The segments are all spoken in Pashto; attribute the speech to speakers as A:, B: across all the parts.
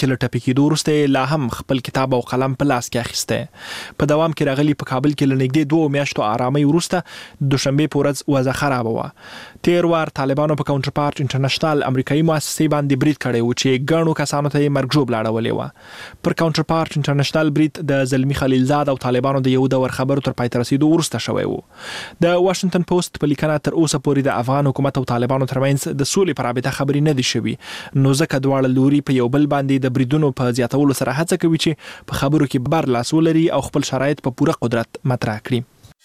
A: چې له ټپي کېدو وروسته لا هم خپل کتاب او قلم په لاس کې اخیسته. په دوام کې راغلی په کابل کې له نږدې 2 میاشتو آرامۍ وروسته د دوشنبې په ورځ وضع خرابه وه. تیر وار طالبانو په کاونټر پارت انټرنیشنل امریکایي مؤسسې باندې برید کړی و چې ګڼو کسانو ته یې مرګ ژوبله اړولې وه. پر کاونټر پارت انټرنیشنل برید د زلمي خلیلزاد او طالبانو د یو دور خبرو تر پای ته رسیدو وروسته شوی و. د واشنګټن پوسټ په لیکنه تر اوسه پورې د افغان حکومت او طالبانو ترمنځ د سولې پر رابطه خبرې نه دي شوي، نو ځکه دواړه لوري په یو بل باندې د بریدونو په زیاتولو سره هڅه کوي چې په خبرو کې بر لاس ولري او خپل شرایط په پوره قدرت مطرح کړي.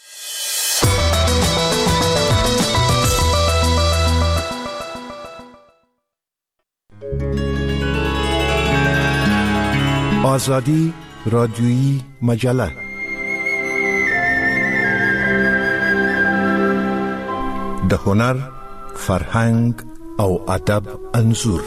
B: آزادی رادیویی مجله د هنر، فرهنګ او ادب انځور.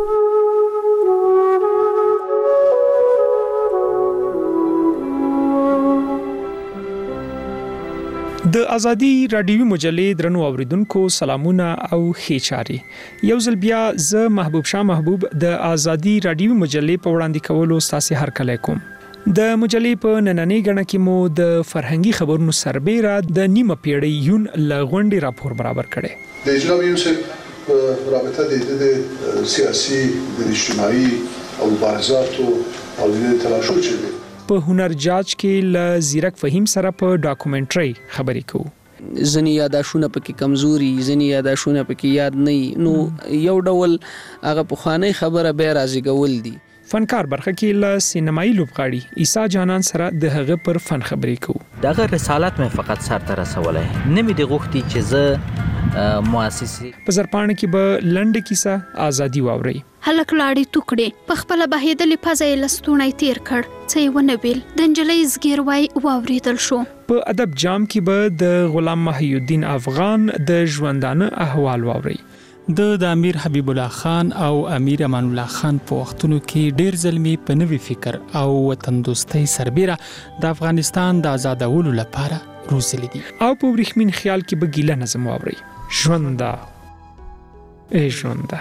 C: د ازادي رادیوي مجلې درنو اوریدونکو سلامونه او ښې چاري. یو ځل بیا زه محبوب شاه محبوب د ازادي رادیوي مجلې په وړاندې کولو ستاسو هرکلی کوم. د مجلې په نننۍ غړنه کې مو د فرهنګي خبرونو سربېره د نیمه پیړۍ یون لغونډي راپور برابر کړي.
D: د جناب یوسف رابطه د سیاسي، د اجتماعي او مبارزات او د تلاشو چې
C: په هنر جاج کې ل زیرک فهیم سره په ډاکومنټري خبرې کوو.
E: ځنې یاداشونه پکې کمزوري، ځنې یاداشونه پکې یاد نه، نو یو ډول هغه پخوانی خبره به راځي دي.
C: فنکار برخه کې ل سینمایي لوبغاړي عیسی جانان سره د هغه پر فن خبرې کوو.
F: دغه رسالت مې فقط سر ته رسولای، نه مې د غوښتي چې زه مؤسسي
C: په زرپاڼه کې به لنډه کیسه ازادي واوري.
G: هلک لاړې ټوکړې په خپل بهیدلې پزې لستونی تیر کړ، څه یې ونه ویل. د نجلۍ زګیر وای واوریدل شو.
C: په ادب جام کې به د غلام محی الدین افغان د ژوندانه احوال واوري.
H: د امیر حبیب الله خان او امیر امان الله خان په وختونو کې ډیر ځلمي په نوي فکر او وطن دوستۍ سربېره د افغانستان د آزادولو لپاره روزلي دي. او په ورېښمین خیال کې به ګیله نظم واوري. ژونده ای ژونده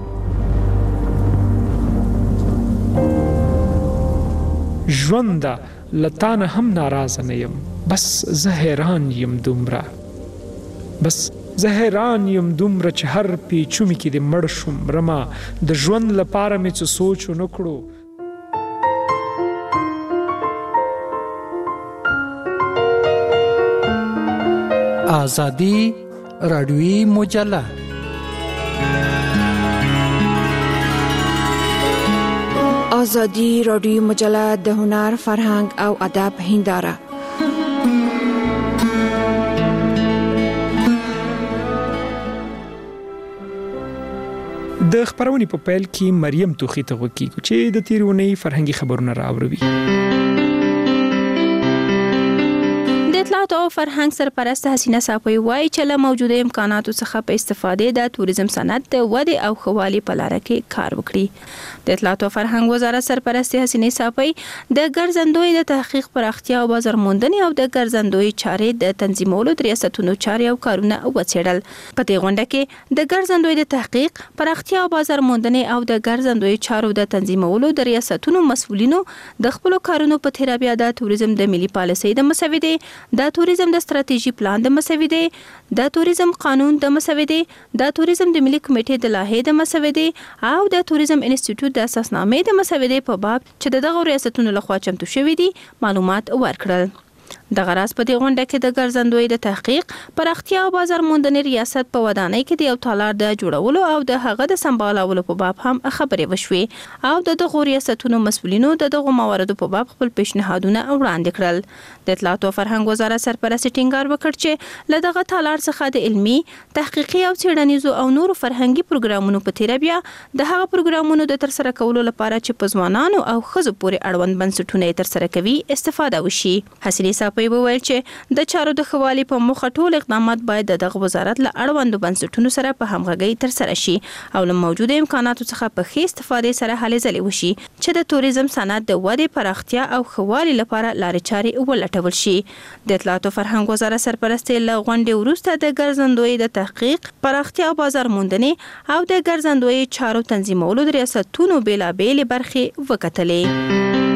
H: ژونده لتانه هم ناراضه نه یم، بس زه حیران یم دومره، بس زه حیران یم دومره چې هر پیچومي کې د مړ شوم رما د ژوند لپاره مې څه سوچ ونه کړو. آزادی رادیویی مجله
I: آزادی رادیویی مجله د هنر، فرهنګ او ادب هنداره.
C: د خبرونې په پیل کې مریم توخی ته وکیږو چې د تیرونی فرهنګي خبرونه راوړي.
J: د اطلاعات او فرهنګ سرپرست حسینه صافی وایي چې له موجوده امکاناتو څخه په استفادې د توریزم صنعت د ودې او ښه والي په لاره کې کار وکړي. د اطلاعات او فرهنګ وزارت سرپرست حسینه صافی د ګرځندوی د تحقیق پراختیا او بازار موندنې او د ګرځندوی چارې د تنظیمولو د ریاستونو چارې او کارونه وڅېړل. په دې غونډه کې د ګرځندوی د تحقیق پراختیا او بازار موندنې او د ګرځندوی چارو د تنظیمولو د ریاستونو مسؤلینو د خپل کارونو په تیر بیا د توریزم د ملي پالیسۍ د مسودې، د توریزم د ستراتیژي پلان د مسودې، د توریزم قانون د مسودې، د توریزم د ملي کمیټې د لایحې د مسودې او د توریزم انسټیټیوټ د اساسنامې د مسودې په باب چې دغه ریاستونو لخوا چمتو شوي دي معلومات ورکړل. دغه راز په دې غونډه کې د ګرځندوی د تحقیق پراختیا او بازار موندنې ریاست په ودانۍ کې د یو تالار د جوړولو او د هغه د سمبالولو په باب هم خبرې وشوې او د دغه ریاستونو مسؤلینو د دغه مواردو په باب خپل پیشنهادونه وړاندې کړل. د اطلاعات او فرهنګ وزارت سرپرست ټینګار وکړ چې له دغه تالار څخه د علمي، تحقیقي او څېړنیزو او نورو فرهنګي پروګرامونو په تیر بیا د هغه پروګرامونو د ترسره کولو لپاره چې په ځوانانو او ښځو پورې اړوند بنسټونه یې ترسره کوي استفاده وشي. حسینه صافی صافی وویل چې د چارو د خوالي په مخه ټول اقدامات باید د دغه وزارت له اړوندو بنسټونو سره په همغږۍ ترسره شي او له موجوده امکاناتو څخه په ښه استفادې سره هلې ځلې وشي چې د توریزم صنعت د ودې پراختیا او خوالي لپاره لارې چارې ولټول شي. د اطلاعات او فرهنګ وزارت سرپرست له غونډې وروسته د ګرځندوی د تحقیق پراختیا او بازار موندنې او د ګرځندوی چارو تنظیمولو د ریاستونو بیلابېلې برخې وکتلې.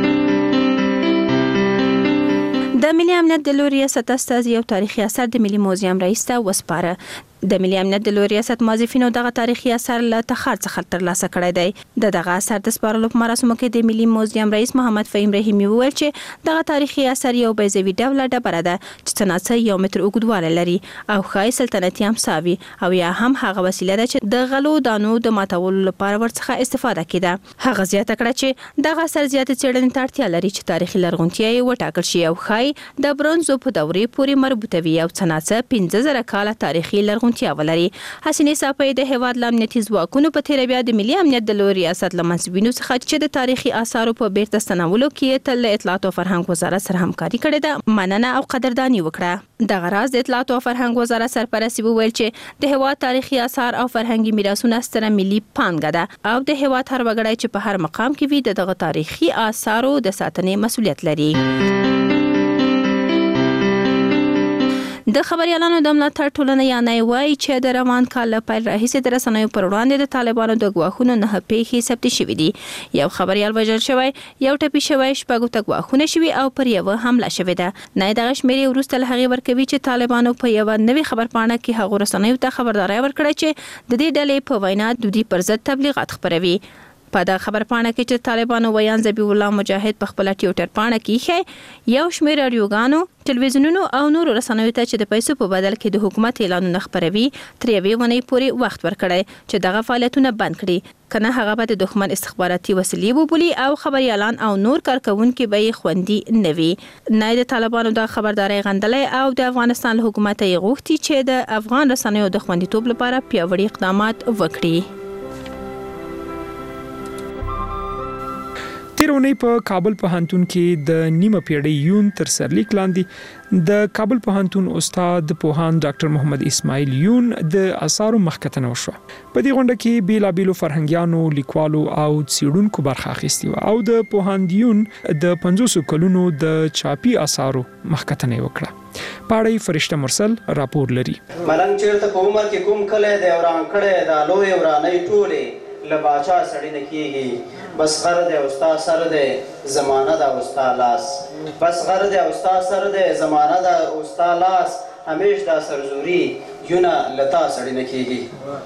J: د ملي امنیت د لوی ریاست استازي یو تاریخي اثر د ملي موزیم رئیس ته وسپاره. د ملي امنیت د لوی ریاست موظفینو دغه تاریخي اثر له تخار څخه ترلاسه کړی دی. دغه اثر د سپارلو په مراسمو کې د ملي موزیم رئیس محمد فهیم رحیمي وویل چې دغه تاریخي اثر یو بیضوي ډوله ډبره ده چې څناڅه 1 متر اوږدوالی لري او ښایي سلطنتي امسا وي او یا هم هغه وسیله ده چې د غلو دانو د ماتولو لپاره ورڅخه استفاده کېده. هغه زیاته کړه چې دغه اثر زیاتې څېړنې ته اړتیا لري چې تاریخي لرغونتیا یې وټاکل شي او ښایي د برونزو په دورې پورې مربوطه وي او څناڅه 15000 کاله تاریخي لرغونتیا ولري. حسینې صافی د هیواد له امنیتي ځواکونو په تېره بیا د ملي امنیت د لوی ریاست له منصبینو څخه چې د تاریخي آثارو په بیرته ستنولو کې تل له اطلاعات او فرهنګ وزارت سره همکاري کړې ده مننه او قدرداني وکړه. دغه راز د اطلاعات او فرهنګ وزارت سرپرست وویل چې د هیواد تاریخي آثار او فرهنګي میراثونه ستره ملي پانګه ده او د هیواد هر وګړی چې په هر مقام کې وي دغه تاریخي آثارو د ساتنې مسؤلیت لري. د خبريالانو د ملاتړ ټولنه یانای وایي چې د روان کال له پیل راهیسې د رسنیو پر وړاندې د طالبانو د ګواښونو 9 پیښې ثبت شوې دي. یو خبريال وژل شوی، یو ټپي شوی، 6 ته ګواښونه شوي او پر یو حمله شوې ده. نه دغه شمیرې وروسته له هغې ورکوي چې طالبانو په یو نوې خبرپاڼه کې هغو رسنیو ته خبرداری ورکړه چې د دې ډلې په وینا د دوی پر ضد تبلیغات خپروي. په دا خبرپاڼه کې چې طالبانو ویان ذبیح الله مجاهد په خپل ټویټر پاڼه کې یو شمېر رادیوګانو، ټلویزیونونو او نورو رسنیو ته چې د پیسو په بدل کې د حکومت اعلانونه خپروي تر یوې ونې پورې وخت ورکړی چې دغه فعالیتونه بند کړي، کنه هغه به د دښمن استخباراتي وسیلې وبولي او خبريالان او نور کارکونکي به یې خوندي نه وي. نه د طالبانو د خبرداري غندلې او د افغانستان حکومت یې غوښتي چې د افغان رسنیو د خوندیتوب لپاره پیاوړي اقدامات وکړي.
C: تیرونی په کابل پوهنتون کې د نیمه پیړۍ یون تر سرلیک لاندې د کابل پوهنتون استاد پوهاند ډاکټر محمد اسماعیل یون د آثارو مخکتنه وشو. په دې غونډه کې بیلابیلو فرهنګیانو، لیکوالو او څېړونکو برخه اخیستې و او د پوهاند یون د 500 کلونو د چاپي آثارو مخکتنه وکړه. پاړی فرشته مرسل راپور لري.
K: ملنګ چیرته په عمر کې کوم کله د وران کړه د لوی ورانې ټوله لباچا سړی نه کیږي، بس غر د استاد سر د زمانہ د استاد لاس، بس غر د استاد سر د زمانہ د استاد لاس، همیش د سرزوري یونه لتا سړی نه کیږي.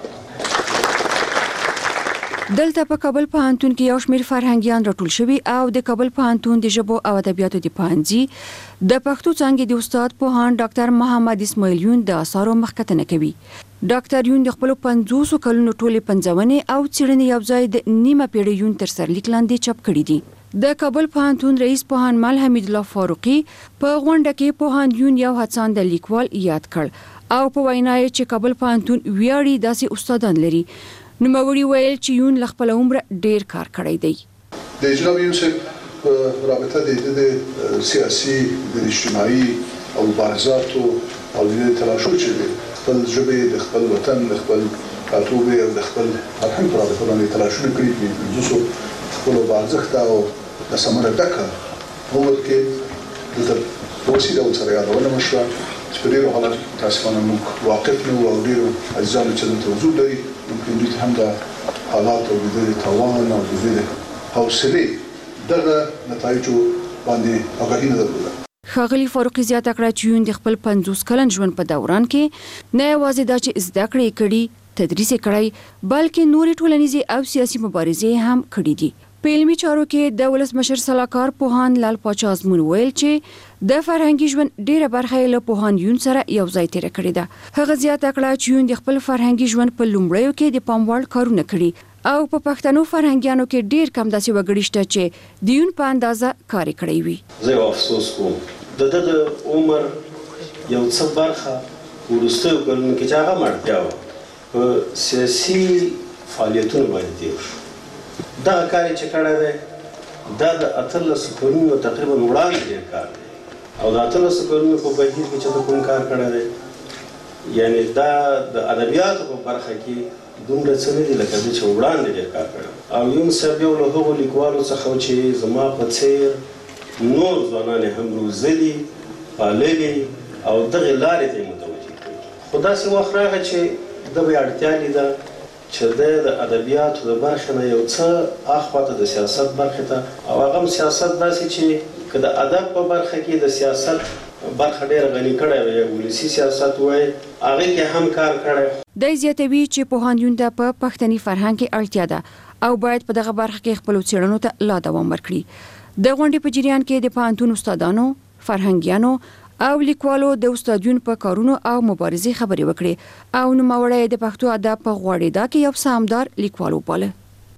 I: دلته په کابل پوهنتون کې یو شمېر فرهنګیان راټول شوي او د کابل پوهنتون د ژبو او ادبیاتو د پوهنځي د پښتو څانګې د استاد پوهاند ډاکټر محمد اسماعیل یون د آثارو مخکتنه کوي. ډاکټر یون د خپل 500 کلونو ټولې پنځونې او څېړنې یوځای د نیمه پیړۍ یون تر سرلیک لاندې چاپ کړي دي. د کابل پوهنتون رئیس پوهاند مل حمید الله فاروقي په غونډه کې پوهاند یون یو هڅاند لیکوال یاد کړ او په وینا یې چې کابل پوهنتون ویاړي داسې استادان لري. نوموړي ویل چې یون له خپل عمر ډیر کار کړی دی.
D: د جناب یون صاحب په رابطه د سیاسي، د اجتماعي او مبارزاتو او د تلاشو چې خپل ژبې د خپل وطن د خپل ټاټوبې او د خپل فرهنګ پر اړه باندې تلاشونه کړي دي. زه خپل بارزښت او د سمره ډکه عمر کې د وسیله او سره یادونه مشوه چې په ډېرو حالاتو کې تاسفانه موږ واقف نه وو او ډېرو عزیزانو چې دلته حضور لري ممکن دوی ته هم د حالات او د دې توان او د دې حوصلې دغه نتایجو باندې آګاهي نه درلوده.
I: ښاغلي فاروقي زیاته کړه چې یون د خپل 50 کلن ژوند په دوران کې نه یوازې دا چې زده کړې کړي، تدریس کړی، بلکې نورې ټولنیزې او سیاسي مبارزې هم کړې دي. په علمي چارو کې د ولسمشر سلاکار پوهاند لال پاچا ازمون ویل چې د فرهنګي ژوند ډیره برخه له پوهاند یون سره یو ځای تیر کړې ده. هغه زیاته کړه چې یون د خپل فرهنګي ژوند په لومړیو کې د پام وړ کارونه کړي او په پښتنو فرهنګیانو کې ډیر کم داسې وګړي شته چې د یون په اندازه کار کړی وي.
L: زه افسوس کوم دغه عمر یو څه برخه ورسته کلونو کې چې هغه مړتیا و په سیاسي فعالیتونو باندې تیر شو. دغه کار چې کړی دی دا د 18 کلونو تقریبا وړاندې کار دی او د 18 کلونو په بهیر کې چې کوم کار کړی دی یعنی دا د ادبیاتو په برخه کې دومره څه نه دي لکه زه چې وړاندې ډېر کار کړی او یون صاحب یو له هغو لیکوالو څخه چې زما په څېر نور ځوانان یې هم روزلي پاللي او دغې لارې ته یې متوجه کړي خو داسې وخت راغی چې ده به یې اړتیا لیده چې دی د ادبیاتو د برخې نه یو څه اخواته د سیاست برخې ته او هغه هم سیاست داسې چې که د ادب په برخه کې د سیاست برخه ډېره غني کړی وي ولسي سیاست وایي هغې کې هم کار کړی
I: دی زیاتوي چې پوهنتون ته په پښتني فرهنګ کې اړتیا ده او باید په دغه برخه کې خپلو څېړنو ته لا دوام ورکړي د غونډې په جریان کې د پوهنتون استادانو فرهنګیانو او لیکوالو د استادیون په کارونو او مبارزې خبرې وکړې او نوموړی د پښتو ادب په غوړېدا کې یو سامدار لیکوال وباله.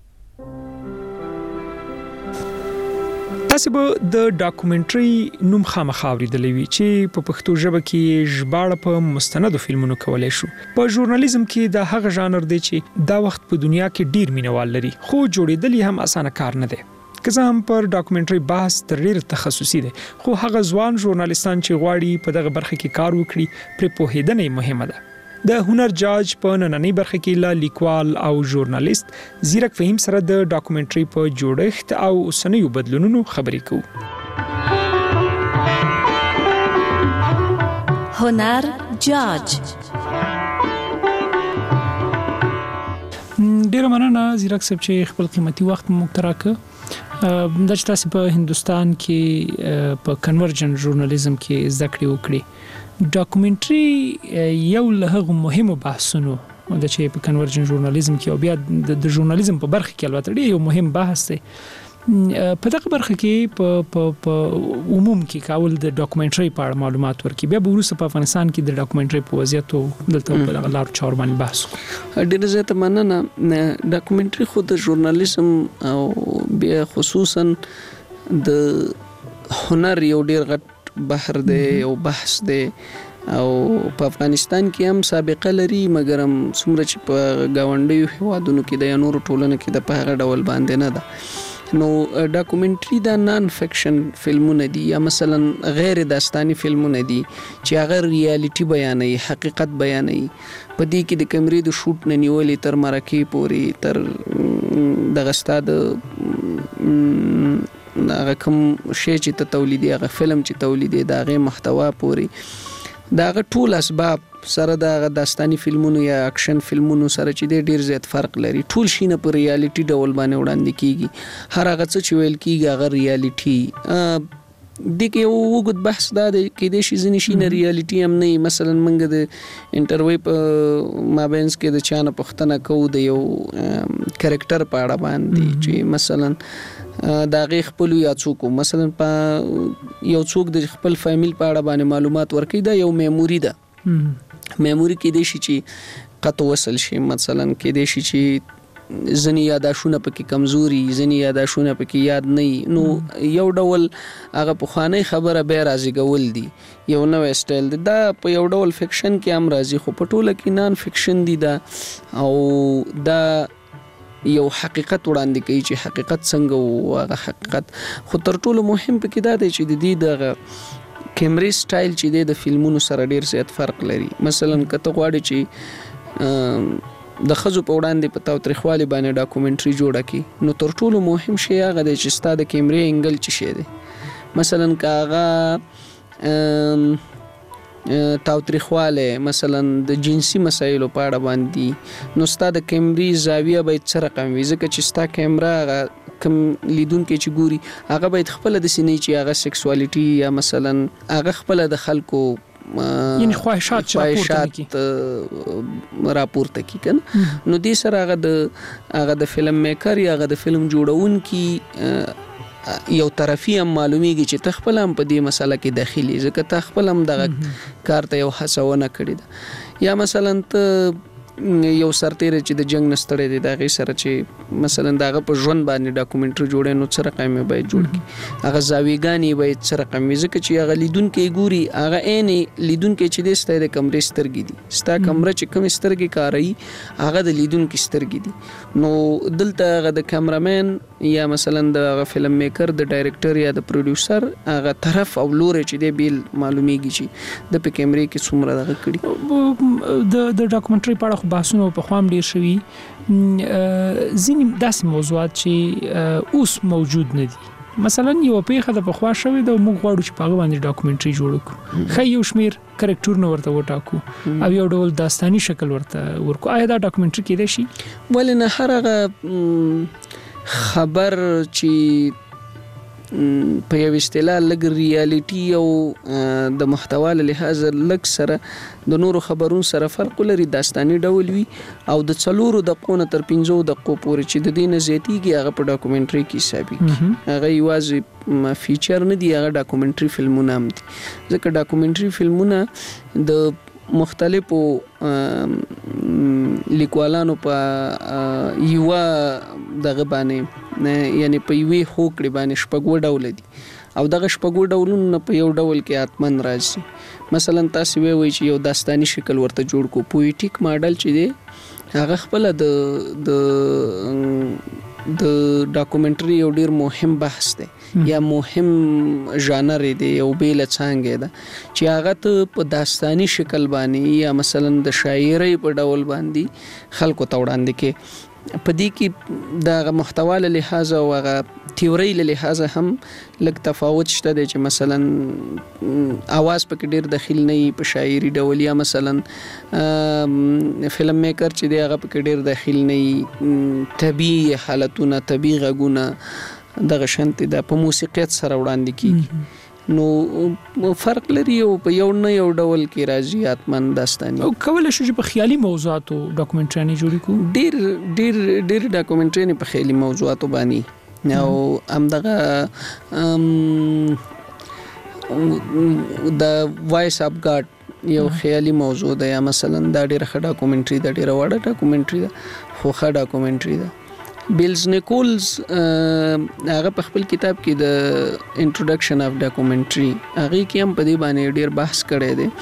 C: تاسو به د ډاکومنټري نوم خامخا اورېدلی وي چې په پښتو ژبه کې ژباړه په مستندو فلمونو کولای شو. په ژورنالیزم کې د هغه ژانر دی چې دا وخت په دنیا کې ډیر مینوال لري خو جوړېدل یې هم اسانه کار نه دی. که څه هم پر ډاکومنټري بحث تر ډیر تخصصي دی خو هغه ځوان ژورنالیستان چې غواړي په دغه برخه کې کار وکړي پر پوهیدنه مهمه ده. د هنر جاج په نننۍ برخه کې لا لیکوال او ژورنالیست زیرک فهیم سره د ډاکومنټري په جوړښت او اوسنیو بدلونونو خبرې کوو.
M: هنر جاج.
H: ډیره مننه زیرک صاحب چې خپل قیمتي وخت مو راکړ. د تاسو په هندستان کې په کنورجن ژورنالیزم کې زده کړې وکړې. ډاکومنټري یو له هغو مهمو بحثونو د چې په کنورجن ژورنالیزم کې او بیا د ژورنالیزم په برخه کې البته ډیر یو مهم بحث دی. په دغه برخه کې په عموم کې کول د ډاکومنټري په اړه معلومات ورکړي بیا به وروسته په افغانستان کې د ډاکومنټري په وضعیت او دلته په دغه لارو چارو باندې بحث وکړو.
E: ډېر زیات مننه. ډاکومنټري خو د ژورنالیزم او بیا خصوصا د هنر یو ډېر غټ بحر دی او بحث دی او په افغانستان کې هم سابقه لري مګر هم څومره چې په ګاونډیو هیوادونو کې د نورو ټولنو کې د په هغه ډول باندې نه ده. نو ډاکومنټري دا نان فکشن فلمونه دي یا مثلا غیر داستاني فلمونه دي چې هغه ریالټي بیانوي حقیقت بیانوي په دې کې د کیمرې د شوټ نه نیولې تر مرکې پورې تر دغه ستاد هغه کوم شی چې ته تولیدي هغه فلم چې تولیدي دا غي محتوا پورې دا غ ټول اسباب سره د داستاني فلمونو یا اکشن فلمونو سره چې ډیر زیات فرق لري. ټول شینه پر ریالټي ډول باندې وړاندې کیږي هر هغه څه چې ویل کیږي هغه ریالټي د کې یو وګت بحث دا دی کې د شي ځنی شینه ریالټي هم نه مثلا منګه د انټرویو په مابینس کې د چانه پښتنه کو د یو کریکټر په اړه باندې چې مثلا دا غي خپل یا څوک مثلا په یو څوک د خپل فامیل په اړه باندې معلومات ورکړي دا یو میموري ده. میموري کې د شي چې قطو وصل شي مثلا کې د شي چې ځنی یاداشونه پکې کمزوري ځنی یاداشونه پکې یاد نه نو یو ډول هغه په خانه خبره به راځي ګول دي یو نو سټایل دا په یو ډول فکشن کې هم راځي خو په ټوله کې نان فکشن دي دا او دا یو حقیقت وړاندې کوي چې حقیقت څنګه او هغه حقیقت خو تر ټولو مهم پکې دا دی چې د دې دغه کیمرې سټایل چې د فلمونو سره ډیر زیات فرق لري. مثلا کته غواړي چې د خزو په وړاندې په تاوتریخوالي باندې ډاکومنټري جوړه کی نو تر ټولو مهم شی هغه دی چې ستاسو د کیمرې انګل چی شي دی مثلا کاغه تاوتریخواله مثلا د جنسي مسایلو په اړه باندې نو ستاسو د کیمرې زاویه باید څه رقم وي ځکه چې ستاسو کیمرا کم لیدونکو چې ګوري هغه باید خپل د سینې چې هغه سکسوالټي یا مثلا هغه خپل د خلکو
H: یعنی خواهشات
E: راپورته کی کنه نو دې سره هغه د فلم میکر یا هغه د فلم جوړون کی یو طرفي هم معلومیږي چې تخپل هم په دې مسله کې داخلي ځکه تخپل هم دغه کار ته یو حسونه کړی ده یا مثلا ته یو سرتیر چې د جنگ نستړی دی دا غي سره چې مثلا داغه په ژوند باندې ډاکومنټري جوړې نو څه رقم به جوړ کی هغه زاویګانی به څه رقم ځکه چې هغه لیدونکو ګوري هغه عین لیدونکو چې د ستای د کمرې سترګې دي ستا کمره چې کوم سترګې کاري هغه د لیدونکو سترګې دي نو دلته هغه د کیمرامین یا مثلا د فلم میکر د ډایرکټر یا د پروډوسر هغه طرف او لوري چې دی بیل معلومیږي چې د په کیمرې کې څومره دغه کړي
C: د ډاکومنټري په اړه بحثونه په خوام ډیر شوي ځینې داسې موضوعات چې اوس موجود نه دي مثلا یو پیښه د پخوا شوې د موږ غواړو چې په هغه باندې ډاکومنټري جوړ کړو خو یو شمیر کریکټورونه ورته وټاکو او یو ډول داستاني شکل ورته ورکو آیا دا ډاکومنټري کېدای شي
E: ولې نه هر هغه خبر چې په یو اصطلاح لګ ریالټي او د محتوا له لحاظ لګ سره د نورو خبرونو سره فرق لري داستاني ډول وي او د 4 دقیقو تر 5 دقیقو پورې چې د دې نه زیاتیږي هغه په ډاکومنټري کې حسابي هغه یوازې فیچر نه دی هغه ډاکومنټري فلمونه هم دي ځکه ډاکومنټري فلمونه د مختلفو لیکوالانو په یو دغه باندې یعنی په یوې هوکړې باندې شپږ ډول دي او دغه شپږ ډولونه په یو ډول کې اتمن راځي مثلا تاسو وی چې یو داستاني شکل ورته جوړ کو پویټیک ماډل چې دی هغه خپل د ډاکومنټري یو ډیر مهم بحث دی یا مهم ژانر دی یو بیل څنګه ده چې هغه ته په داستاني شکل باندې یا مثلا د شاعرۍ په ډول باندې خلکو ته وړاندې کې په دې کې د محتوا له لحاظ او هغه تیوري له لحاظ هم لږ تفاوت شته دی چې مثلا اواز پکې ډیر داخل نه په شاعري ډول یا مثلا فلم میکر چې دی هغه پکې ډیر داخل نه طبيعي حالتونه طبيعي غږونه دغه شانتي د په موسیقیت سره وړاندې کیږي نو فرق لري او په یو نه یو ډول کې راځي اتمن داستاني
C: او کولای شو چې په خیالي موضوعاتو ډاکومنټري جوړ کړو
E: ډیر ډاکومنټري په خیالي موضوعاتو باندې او همدغه د وایس اپ ګارد یو خیالي موضوع ده یا مثلا دا ډیره ښه ډاکومنټري ده ډیره وړه ډاکومنټري ده خو ښه ډاکومنټري ده بیلز نیکولز هغه په خپل کتاب کې د انټروډکشن اف ډاکومنټري هغه کې هم په دې باندې ډیر بحث کړی دی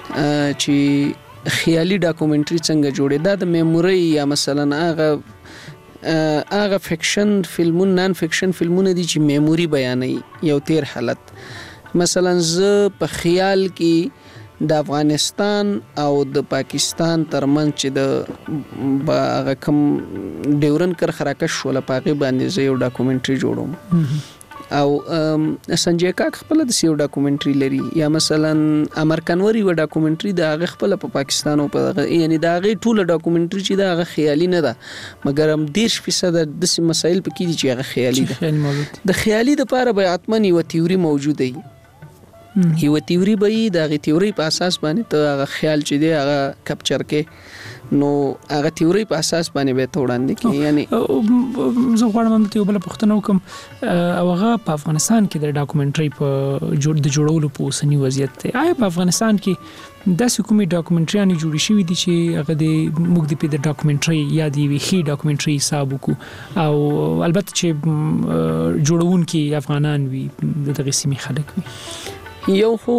E: چې خیالي ډاکومنټري څنګه جوړي دا د میموري یا مثلا هغه فکشن فلمون نان فکشن فلمونه دي چې میموري بیانوي یو تیر حالت مثلا ز په خیال کې د افغانستان او د پاکستان ترمنځ چې د هغه کوم ډیورن کرخه راکش شول په هغه باندې زه یو ډاکومنټري جوړوم او سنجي کاک خپل د یو ډاکومنټري لري یا مثلا امر کنوري و ډاکومنټري د هغه خپل په پاکستان او په یعنی د هغه ټول ډاکومنټري چې د هغه خیالي نه ده مګر هم 10% د مسایل په کې دي چې هغه خیالي ده د خیالي د لپاره به اتمنی و تیوري موجوده وي یو تیوري به د غي تیوري په اساس باندې ته هغه خیال چې دی هغه کپچر کې نو هغه تیوري په اساس باندې به وړاندې کې یعنی
C: زه غواړم ته یو بل پوښتنه وکم او هغه په افغانستان کې د ډاکومنټري په جوړولو په اوسنی وضعیت ته آیا په افغانستان کې داسې کومې ډاکومنټریانې جوړې شوې دي چې هغه د موږ د ډاکومنټري یا د ویخي ډاکومنټري حساب وکړو او البته چې جوړونکي افغانان وي دغه سیمې خلک وي
E: یو خو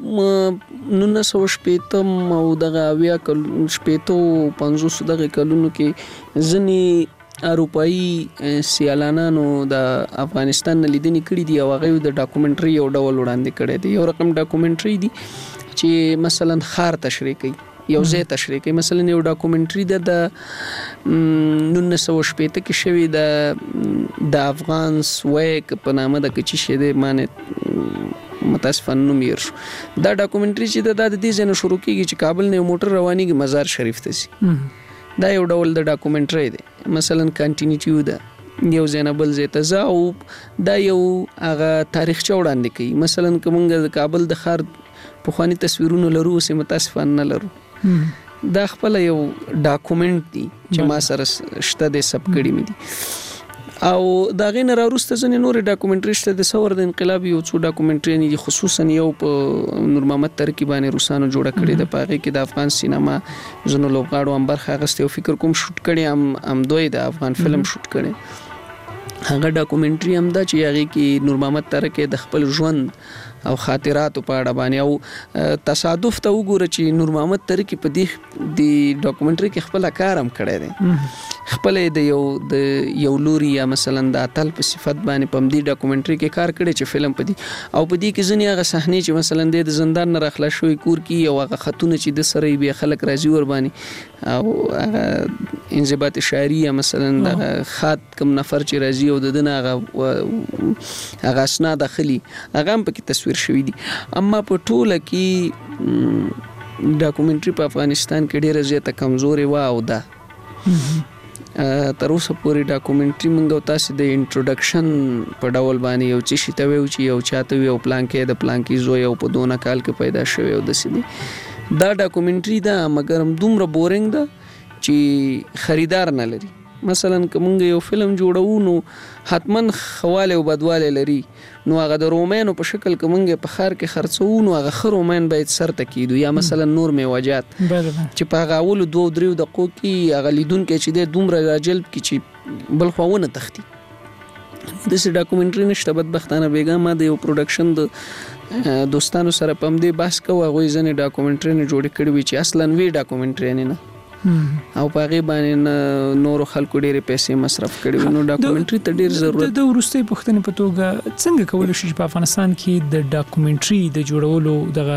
E: 1980 او دغه اویا شپېتو 500 دغه کلونو کې ځنی اروپאי سیالانانو د افغانستان لیدنې کړې دي او هغه د ډاکومنټري یو ډول وړاندې کړی دی یو رقم ډاکومنټري دی چې مثلا خار تشریح کوي یو ځای تشریح کوي مثلا یو ډاکومنټري د 1980 کې شوی د افغان سویک په نامه د کچې شه دی معنی متاسفانه نوم یې شو دا ډاکومنټري چې د دې ځنه شروع کیږي چې کابل نه موټر روانيږي مزار شریف ته سي دا یو ډول د ډاکومنټري دی مثلا کنټینیټیو ده یو ځنه ځای ته ځه او دا یو هغه تاریخچه وړاندې کوي مثلا کومه د کابل د ښار پخوانی تصویرونه لرو سي متاسفانه نه لرو دا خپل یو ډاکومنټ دی چې ما سره شته د سب کړي مې دي او دا غین را وروسته ځنې نور ډاکومنټري شته د ثور د انقلاب یو څو ډاکومنټري دي خصوصا یو په نور محمد ترکی باندې روسانو جوړه کړې د پاغي کې د افغان سینما زنو لوبغاړو هم برخه اخیسته او فکر کوم شوټ کړي هم دوی د افغان فلم شوټ کړي هغه ډاکومنټري هم دا چې هغه کې نور محمد ترکی د خپل ژوند او خاطراتو په اړه باندې او تصادف ته وګوره چې نور محمد ترکی په دې د ډاکومنټري کې خپل کار هم کړی دی خپل د یو لوري یا مثلا د اتل په صفت باندې په دې ډاکومنټري کې کار کړی چې فلم په دې او په دې کې ځنې هغه صحنې چې مثلا د زندان نه راخلا شوی کور کې او هغه خطونه چې د سره بیا خلک راځي ور باندې او هغه انضباط شعري یا مثلا د خط کم نفر چې راځي او د دغه هغه اسناد داخلي هغه هم په کې شوی دي اما په ټوله کې ډاکومنټري په افغانستان کې ډیره زیاته کمزوري و او ده تر اوسه پورې ډاکومنټري موږ تاسو د انټروډکشن په ډول باندې یو څه شته ویو چې یو چاته یو پلان کې د پلان کې زوی او په 2 کال کې پیدا شوی او د سیدي دا ډاکومنټري دا مګر دومره بورینګ ده چې خریدار نه لري مثلا کومه یو فلم جوړو نو حتما خواله او بدواله لري نو هغه د رومانو په شکل کومه په خار کې خرڅو نو هغه خرومن باید سر تکیدو یا مثلا نور میوجات چې په هغه اول 2-3 دقیقو کې هغه لیدون کې چې د دومره راجلب کې چې بل خوونه تختی د سې ډاکومنټري نشته بدبختانه بیګا ما د یو پروډکشن د دوستانو سره پم دی بحث کوه غوي ځنه ډاکومنټري نه جوړ کړی وی چې اصلا وی ډاکومنټري نه او پاغي باندې نور خلکو ډېر پیسې مصرف کړي نو ډاکومنټري ته ډېر ضرورت
C: د ورستۍ پښتنې په توګه څنګه کولای شي په افغانستان کې د ډاکومنټري د جوړولو دغه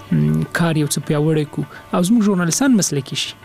C: کار یو څه پیاوړی کو او زموږ ژورنالیستان مسلکي شي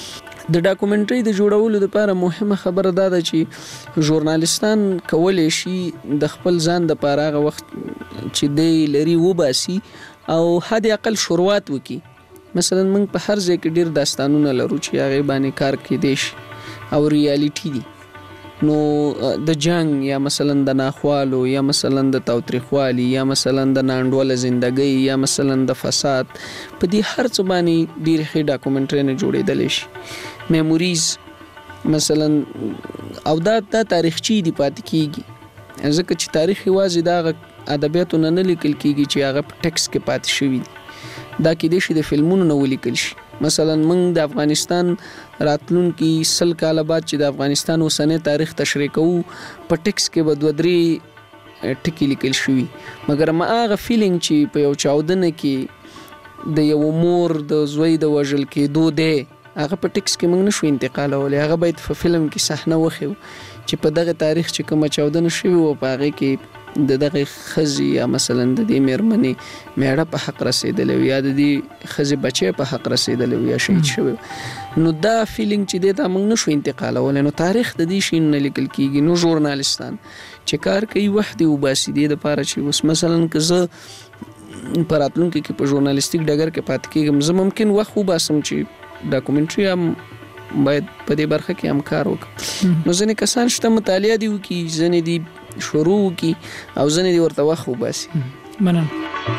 E: د ډاکومنټري د جوړولو لپاره مهمه خبره ده چې ژورنالیستان کولای شي د خپل ځان د پاره هغه وخت چې دی لري وباسي او حد اقل شروعات وکي مثلا موږ په هر ځای کې ډیر داستانونه لرو چې هغه باندې کار کې دیش او ریالټي دي نو د جنگ یا مثلا د ناخوالو یا مثلا د تاوتریخوالي یا مثلا د ناندوله ژوندۍ یا مثلا د فساد په دې هر څه باندې ډیر ښه ډاکومنټري نه جوړېدل شي میموریز مثلا او دا تاریخچی دی پاتې کیږي ځکه چې تاریخ یوازې د ادبیاتو نه لیکل کیږي چې هغه په ټیکس کې پاتې شوی دی دا کې د شي د فلمونو نو لیکل شي مثلا موږ د افغانستان راتلونکي 100 کال بعد چې د افغانستان اوسنۍ تاریخ تشریح کوو په ټیکس کې به 2-3 ټکی لیکل شوی مګر ما هغه فیلینګ چې په یو چاودنه کې د یو مور د زوی د وژل کېدو دی هغه په ټیکس کې موږ نشو انتقالولای هغه باید په فلم کې صحنه وخیو چې په دغه تاریخ چې کومه چاودنه شوی او په هغه کې د دغه خزي یا مثلا د دې مېرمنې میړه په حق رسیدلې یا د دې خزي بچي په حق رسیدلې یا شهید شوی نو دا فیلینګ چې د موږ نشو انتقالولای نو تاریخ د دې شي نه لیکل کیږي نو ژورنالیستان چې کار کوي وحدي وباسي د لپاره چې اوس مثلا که زه پر راتلونکي کې په ژورنالیستیک ډګر کې پات کېږم زه ممکن وخت وباسم چې ډاکومنټري هم باید په دې برخه کې هم کار وکړي نو ځینې کسان شته مطالعه دی وکي ځینې دی شروع وکي او ځینې دی ورته وخت وباسي
C: مننه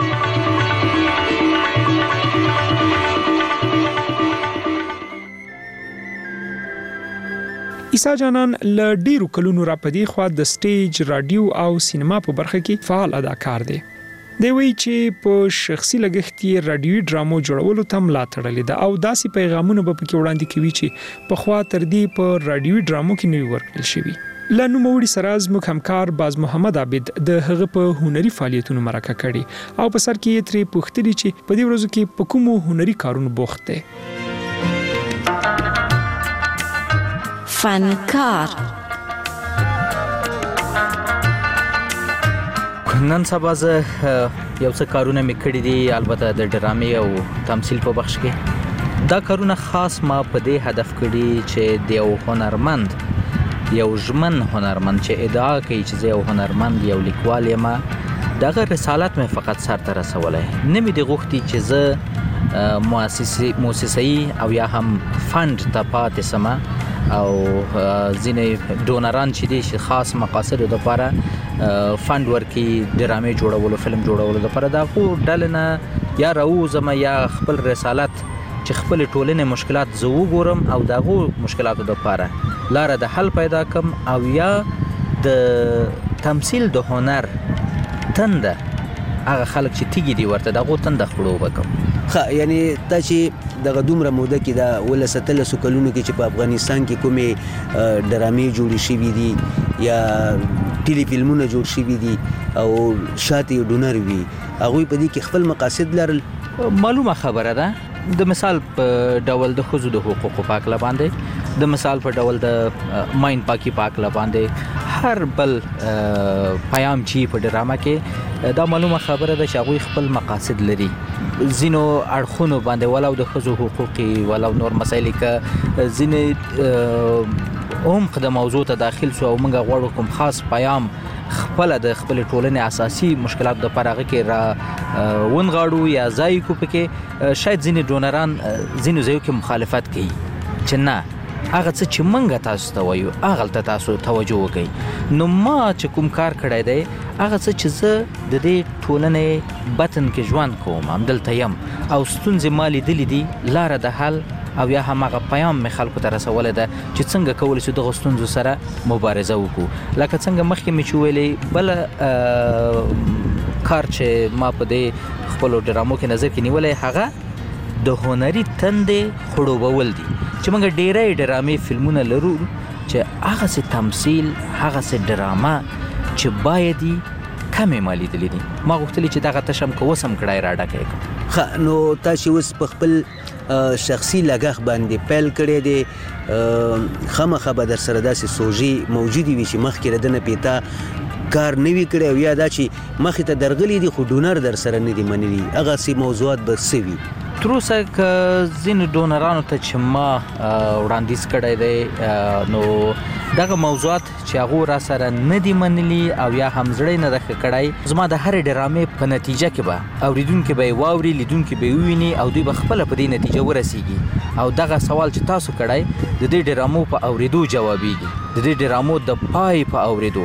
C: عیسی جانان ل ډیرو کلونو را پدې خوا د سټیج رادیو او سینما په برخه کې فعال اداکار دی دی وی چې په شخصي لګښت یې رادیوي ډرامو جوړولو ته ملاتړ تړلې ده او داسې پیغامونه به پکې وړاندې کوي چې په خوا تر دې په رادیوي ډرامو کې نوي ورکړل شوی لا نوموړي سره زموږ همکار باز محمد عابد د هغه په هنري فعالیتونو مرکه کړي او په سر کې یې ترې پوښتنه چې په دې ورځو کې په کومو هنري کارونو بوخت دی
M: فنکار
F: نن سبا زه یو څه کارونه مې کړي دي البته د ډرامې او تمثيل په بخش کې دا کارونه خاص ما په دې هدف کړي چې د یو هنرمند یو ژمن هنرمند چې ادعا کوي چې یو هنرمند یو لیکوال یم دغه رسالت مې فقط سر ته رسولای نه مې د غوښتي چې زه مؤسسي او یا هم فند ته پاتې سم او ځینې ډونران چې دي خاص مقاصد لپاره فند ورکي ډرامې جوړولو فلم جوړولو لپاره دا خو ډلنه یا راوزم یا خپل رسالت چې خپل ټولنې مشکلات زه وګورم او دغه مشکلاتو لپاره لاره د حل پیدا کوم او یا د تمثيل د هنر تنده هغه خلک چې تیګي دی ورته دغه تنده خړو وکم.
N: یعنی تا چې دغه دومره موده کې دا ولسته سکلونو کې چې په افغانستان کې کومې ډرامې جوړې شوې دي یا ټيلي فلمونه جوړ شوي دي او شاته ډونر وي هغه په دې کې خپل مقاصد لرل.
F: معلومه خبره ده. د مثال په ډول د خزو د حقوقو پاک لا باندې، د مثال په ډول د ماین پاکي پاک لا باندې، هر بل پیام چی په ډرامه کې دا معلومه خبره ده چې هغه خپل مقاصد لري. زینو اړخونو باندې ولو د خزو حقوقي ولو نور مسایل کې زینې عمق د موضوع ته داخل شو او موږ غواړو کوم خاص پیام خپل د خپل ټولنې اساسي مشکلات د پرغه کې را ونغاړو یا ځای کو پکې شاید ځینې ډونران ځینې ځایو کې مخالفت کوي چې نه هغه څه چې منګه تاسو ته وایو هغه ته تاسو توجه وکړئ. نو ما چې کوم کار کړی دی هغه څه چې زه د دې ټولنې بطن کې ژوند کوم همدلته یم او ستونزې ما لیدلې دي لاره د حل او یا هم هغه پیام مې خلکو ته رسولی ده چې څنګه کولی شو دغه ستونزو سره مبارزه وکړو. لکه څنګه مخکې مې چې ویلې بله کار چې ما په دې خپلو ډرامو کې نظر کې نیولی هغه د هنري تندې خړوبول دي چې موږ ډېری ډرامې فلمونه لرو چې هغسې تمثیل هغسې ډرامه چې باید کمې ما لیدلې دي. ما غوښتلې چې دغه تشم که اوس هم کړای را ډکه کړم.
N: نو تاسو اوس په خپل شخصي لګښ باندې پیل کړی دی خامخا به در سره داسې سوژې موجودې وي چې مخکې ردنه پیتا کار نه وي کړی او یا دا چې مخې ته درغلي دي خو ډونر در سره نه دي منلي هغسې موضوعات به څه وي؟
F: تر اوسه که ځینو ډونرانو ته چې ما وړاندیز کړی دی نو دغه موضوعات چې هغه را سره نه دي منلي او یا هم زړه نه ده کړی زما د هر ډرامې په نتیجه کې به اوریدونکو به واوري لیدونکو به وویني او دوی به خپل په دې نتیجه ورسیږي او دغه سوال چې تاسو کړی د دې ډرامو په اوریدو جوابیږي د دې ډرامو د پای په اوریدو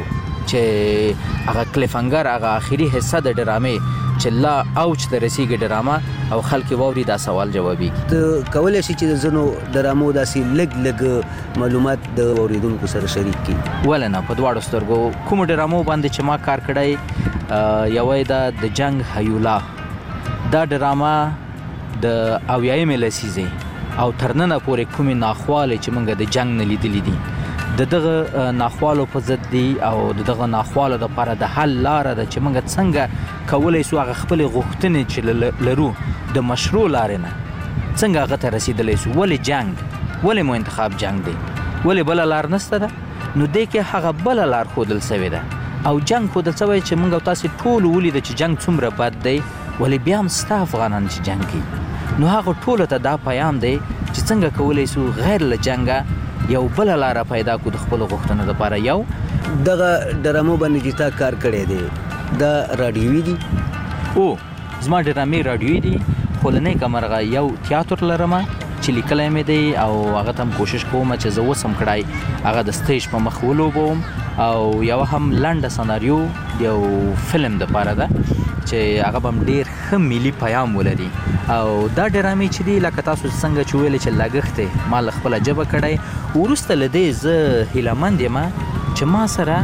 F: چې هغه کلیفنګر هغه اخیری حصہ د ډرامې چې لا اوج ته رسیږي ډرامه او خلک واوري دا سوال جوابیږي.
N: ته کولای شي چې زنو ډرامو داسې لګ معلومات د اوریدونکو سره شریک کړي؟
F: ولنه په دواړو سترګو کوم ډرامو باندې چې ما کار کړی یوه د جنگ هیولا دا ډرامه د اویایمې لسیزې او تر ننه پورې کومې ناخوالې چې موږ د جنگ نه لیدلې دي د دغه ناخوالو په ضد دي او د دغه ناخوالو لپاره د حل لاره ده چې موږ څنګه کولی شو هغه خپلې غوښتنې چې لرو د مشروع لارې نه څنګه هغه ته رسېدلی شو. ولې جنگ ولې مو انتخاب جنگ دی ولې بله لار نشته ده؟ نو دې کې هغه بله لار ښودل سوې ده او جنگ ښودل سوی چې موږ او تاسې ټول ولیده چې جنگ څومره بد دی ولې بیا هم ستا افغانان چې جنگ کوي. نو هغه ټولو ته دا پیام دی چې څنګه کولی شو غیر له جنګه یو بل لاره پیدا کو د خپل غوښتنو لپاره. یو
N: دغه ډرامو باندې چې تا کار کړی دی دا رادیوي دي؟
F: او زما ډرامې رادیوي دي خو له نیکه مرغه یو تیاتر لرم چې لیکلی مې دی او هغه ته هم کوشش کوم چې زه اوس هم کړی هغه د سټیج په مخ ولوبوم او یوه هم لنډه سناریو یو فلم دپاره ده چې هغه به هم ډېر ښه ملي پیام ولري او دا ډرامې چې دي لکه تاسو څنګه چې ویلې چې لګښت دی ما له خپله ژبه کړی وروسته له دې زه هیلهمند یم چې ما سره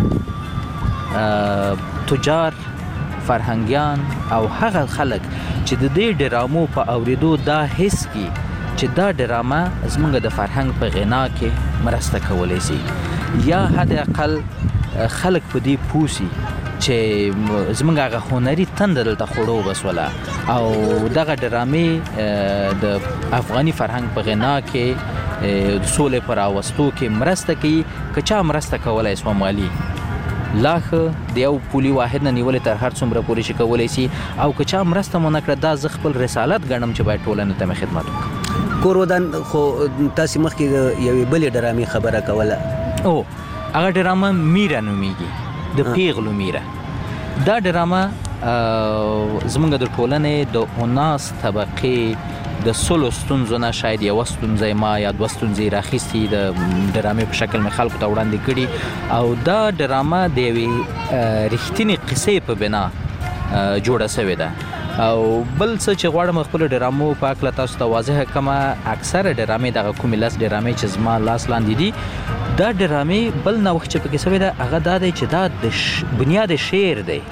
F: تجار فرهنګیان او هغه خلک چې د دې ډرامو په اوریدو دا حس کی چې دا ډرامه زموږ د فرهنګ په غنا کې مرسته کولی شي یا حد اقل خلک په دې پوه شي چې زموږ هغه هنري تنده دلته خړو بسوله او دغه ډرامې د افغاني فرهنګ په غنا کې د سولې پر راوستو کې مرسته کوي. که چا مرسته کولی شوه مالي لا ښه د یو پولي واحد نه نیولې تر هر څومره پورې شي کولی شي او که چا مرسته مو نه کړه دا زه خپل رسالت ګڼم چې باید ټولنې ته مې خدمت وکړم.
N: کور ودان خو تاسې مخکې د یوې بلې ډرامې خبره کوله؟
F: او هغه ډرامه میره نومیږي د پیغلو میره. دا ډرامه زموږ د ټولنې د 19 طبقې د سلو ستونزو نه شاید یوه ستونزه ما یا دوه ستونزې راخیستي د ډرامې په شکل مې خلکو ته وړاندې کړي او دا ډرامه د یوې رښتینې قصې په بنا جوړه سوې ده. او بل څه چې غواړم خپل ډرامو په هکله تاسو ته واضحه کړم اکثره ډرامې دغه کومې لس ډرامې چې زما لاس لاندې دي دا ډرامې بل نوښت چې پکې شوی ده هغه دا دی چې دا د بنیاد شعر دی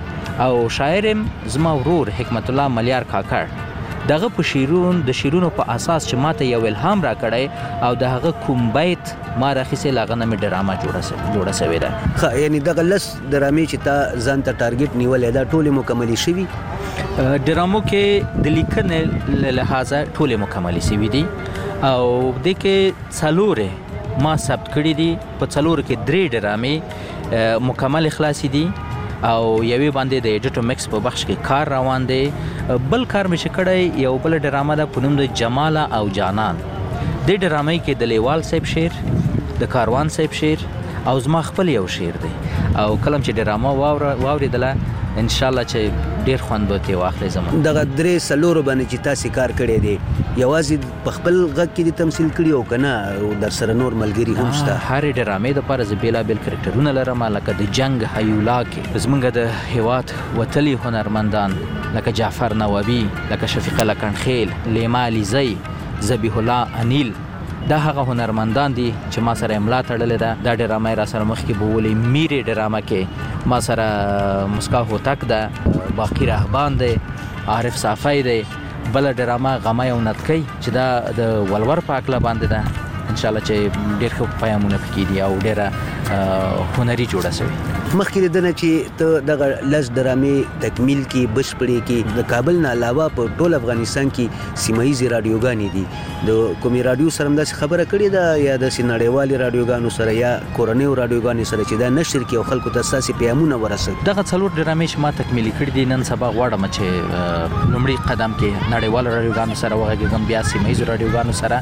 F: او شاعر زما ورور حکمت الله ملیار کاکړ دغه په شیرونو په اساس چې ماته یو الهام را کړی او د هغه کوم بیت ما راخیسه لاغه نه ډرامه جوړه شوې ده.
N: خا یعنی دغه لس ډرامې چې تا ځان ته ټارګټ نیولې ده ټولې مکملې شوي؟
F: ډرامو کې د لیکنې له لحاظه ټولې مکملې شوي دي او د کې څلورې ما ثبت کړي دي. په څلورو کې 3 ډرامې مکمل خلاصې دي او یوې باندې د ایډیټو مکس په بخش کې کار روان دی. بل کار مې کړی یو بل ډرامه ده په نوم د جماله او جانان. د ډرامې کې د لیوال صاحب شعر، د کاروان صاحب شعر او زما خپل یو شعر دی او کلم چې ډرامه واوریدله ان شاء الله چې ډیر خوند به ته واخلې. زما
N: دغه 3 سلور باندې چې تاسو کار کړی دی یوازې په خپل غږ کې د تمثيل کړی او کنه او در سره نور ملګری هم شته؟
F: هر ډرامې د پر ز بیلابل کرکټرونه لرم لکه د جنگ هیولا کې زمونږ د هیواد وتلی هنرمندان لکه جعفر نوابی، لکه شفیق لکنخیل، لیما علیزی، ذبیح الله انیل. دا هغه هنرمندان دي چې ما سره املا تړلې ده. دا ډرامه را سره مخکې بولې میری ډرامه کې ما سره مسکا هوتک ده، باقی رهبان دی، عارف صافی دی. بل ډرامه غمه او نتکی چې دا د ولور په اکلا باندې ده. ان شاء الله چې ډیر ښه پیغامونه پکې دي او ډیره هنري جوړه شوی.
N: مخکې دنه چې ته دغه لس ډرامې تکمیل کې بشپړې کې د کابل نه علاوه په ټول افغانستان کې سیمایي رادیوګانې دي. د کومي رادیو سره داسې خبره کړې ده یا د نړیوالي رادیوګانو سره یا کورنیو رادیوګانو سره چې دا نشر کې او خلکو ته اساسي پیغامونه ورسوي؟
F: دغه څلور ډرامې چې ما تکمیل کړې دي نن سبا غواړم چې لومړی قدم کې نړیوال رادیوګانو سره وغږیږم، بیا سیمایي رادیوګانو سره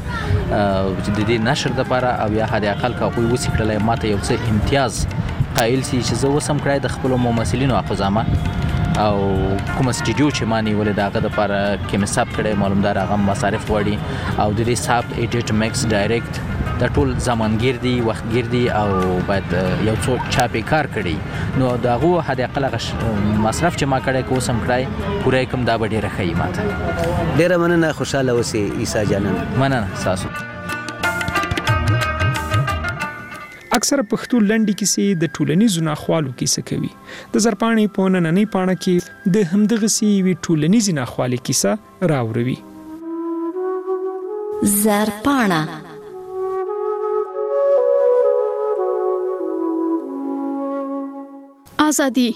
F: چې د دې نشر لپاره او یا حد اقل کوي وسی کړلای ماته یو څه امتیاز قائل سي چې زه وسم کړای د خپل ممثلینو اخوزامه او کوم سټډیو چې مانی ولې داغه د لپاره کې مصاب کړي معلومدار هغه مصارف وړي او د دې ثبت ایډیټ مکس ډایرکټ د ټول زمانګیر دی وختګیر دی او باید یو څو چاپی کار کړي نو داغه حد اقل مصرف چې ما کړی کو سم کړای پوره کوم دا به ډیره خی ماته.
N: ډیره مننه، خوشاله اوسئ عیسی جانان.
F: مننه تاسو.
C: اکثره پښتو لنډی کیسې د ټولنیزو ناخوالو کیسه کوي. د زرپاڼې په نننۍ پاڼه کې د همدغه سیوی ټولنیزي ناخوالي کیسه راوړوي.
M: زرپاڼه
G: ازادي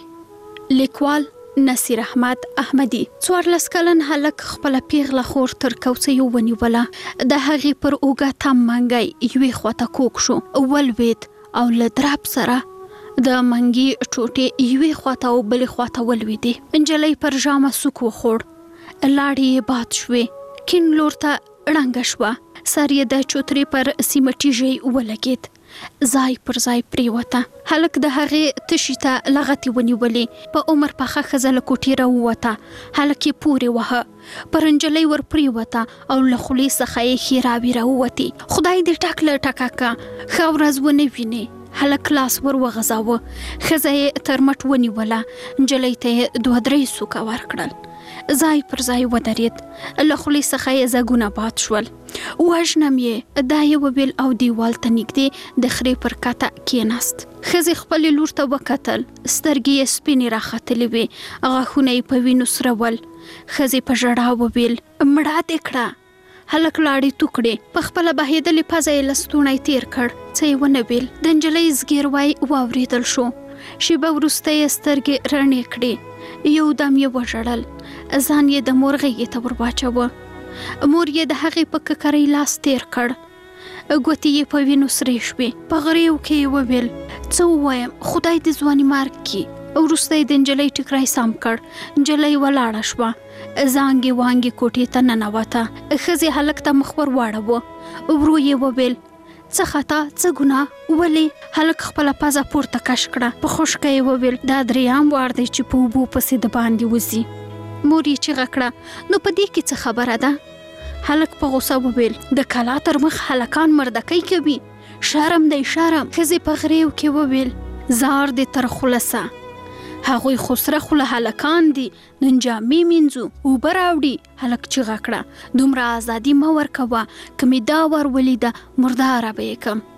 G: لیکوال نصیر احمد احمدی. 14 کلن هلک خپل پیغله خور تر کوڅې ونیوله. د هغې پر اوږه تم منګی یوې خواته کوک شو، ولوید او له دراب سره د منګي ټوټې یوې خواته او بلې خواته ولویدې. نجلۍ پر ژامه سوک وخوړ، لاړې یې باد شوې، کیڼ لور ته ړنګه شوه، سر یې د چوترې پر سیمټي ژۍ ولګېد، ځای پر ځای پریوته. هلک د هغې تشي ته لغتې ونیولې. په عمر پخه ښځه له کوټې راووته. هلک یې پورې وهه، پر نجلۍ ور پریوته او له خولې څخه یې ښېراوې راووتې. خدای دې ټک له ټکه که ښه ورځ ونه وینې. هلک لاس ور وغځاوه، ښځه یې تر مټ ونیوله، نجلۍ ته یې 2-3 سوکه ورکړل. ځای پر ځای ودرېد، له خولې څخه یې زګونه باد شول. وژنم یې، دا یې وویل او دیوال ته نږدې د خرې پر کته کېناست. ښځې خپلې لور ته وکتل، سترګې یې سپینې راختلې وې، غاښونه یې په وینو سره ول. ښځې په ژړا وویل مړه دې کړه. هلک لاړې تو کړې، په خپله بهېدلې پزه یې له ستونی تېر کړ، څه یې ونه ویل. د نجلۍ زګیروی واورېدل شو. شیبه وروسته یې سترګې رڼې کړې، یو دم یې وژړل، ځان یې د مور غېږې ته ور واچوه. مور یې د هغې په ککرۍ لاس تېر کړ، ګوتې یې په وینو سرې شوې. په غریو کې یې وویل څه ووایم، خدای دې ځواني مارګ کړي. وروسته یې د نجلۍ ټیکری سم کړ، نجلۍ ولاړه شوه، زانګې وانګې کوټې ته ننوته. ښځې هلک ته مخ ور واړوه، ورو یې وویل څه خطا، څه ګناه، ولې؟ هلک خپله پزه پورته کش کړه، په خوشکه یې وویل دا 3ام وار دی چې په اوبو پسې د باندې وځي. مور یې چیغه کړه نو په دې کې څه خبره ده؟ هلک په غوسه وویل د کلا تر مخ هلکان مردکۍ کوي، شرم دی شرم. ښځې په غریو کې وویل زار دې تر خلصه، هغوی خو سره خوله هلکان دي، نن جامې مینځو، اوبه راوړي. هلک چیغه کړه دومره ازادي مه ورکوه، که مې دا ور ولیده مرداره به یې کم.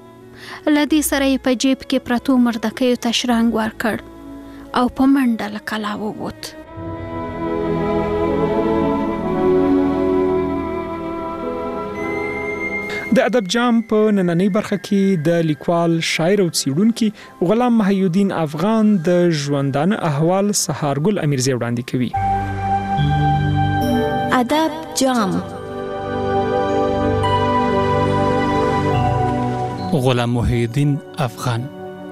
G: لدی سره په جیب کې پرتو مردکیو ته شرنګ ورکړ او په منډه له کلا ووت.
C: د ادب جام په نننۍ برخه کې د لیکوال، شاعر او څیړونکي غلام محی الدین افغان د ژوندانه احوال سهارګل امیرزی وړاندې کوي.
M: ادب جام.
H: غلام محی الدین افغان.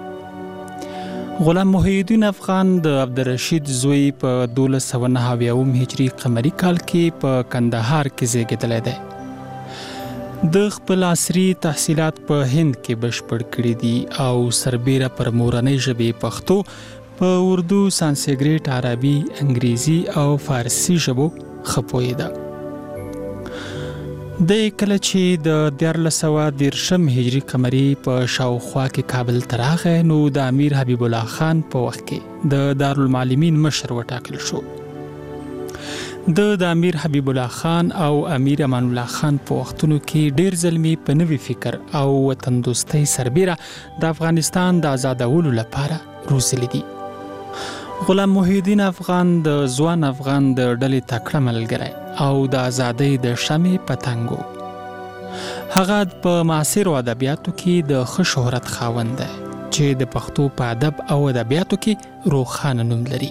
H: غلام محی الدین افغان د عبدالرشید زوی په 1299 هجری قمری کال کې په کندهار کې زیږیدلی دی. د خپل عصري تحصیلات په هند کې بشپړ کړي دي او سربیره پر مورنۍ ژبې پښتو، په اردو، سانسکریټ، عربي، انګریزي او فارسي ژبو ښه پوهېده. د کله چې د 1413 هجری قمری په شاوخوا کې کابل ته راغی نو د امیر حبیب الله خان په وخت کې د دارالمعلمین مشر وټاکل شو. د امیر حبیب الله خان او امیر امان الله خان په وختونو کې ډیر ځلمی په نوي فکر او وطن دوستۍ سربیره د افغانستان د آزادولو لپاره روزلي دي. غلام محی الدین افغان د ځوان افغان د ډلې تکړه ملګری او د ازادۍ د شمع پتنګ و. هغه په معاصرو ادبیاتو کې د ښه شهرت خاوند دی چې د پښتو په ادب او ادبیاتو کې روښانه نوم لري.